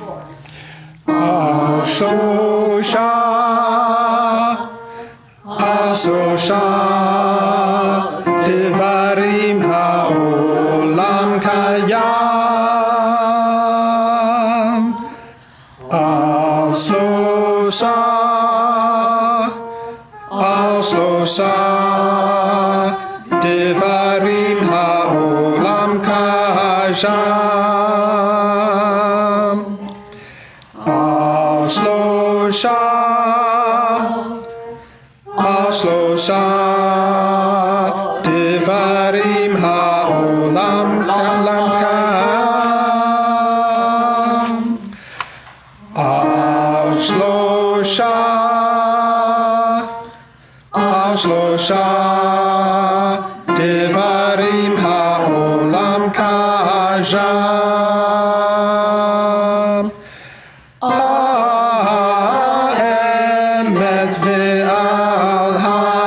השלושה, דברים העולם קיים. על שלושה דברים העולם קיים. על שלושה דברים העולם קיים. על שלושה דברים העולם קיים. האמת ועל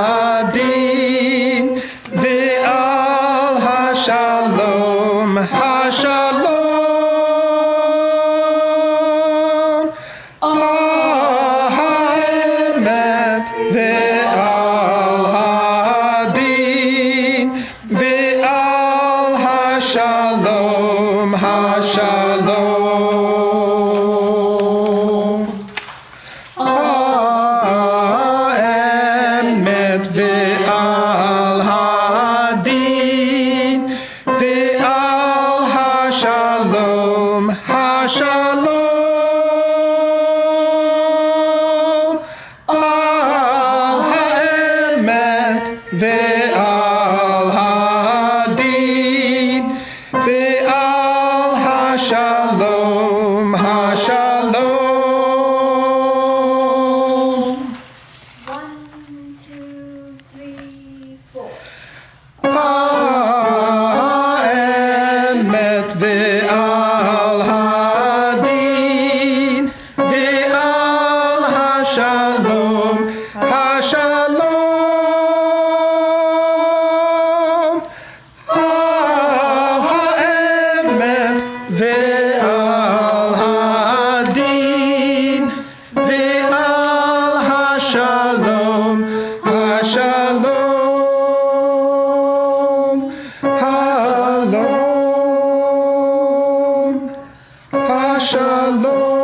הדין ועל השלום, האמת ועל הדין ועל השלום, האמת ועל הדין ועל השלום, על האמת ועל הדין ועל השלום, One, two, three, four. האמת ועל הדין ועל השלום, על האמת ועל הדין ועל השלום, השלום.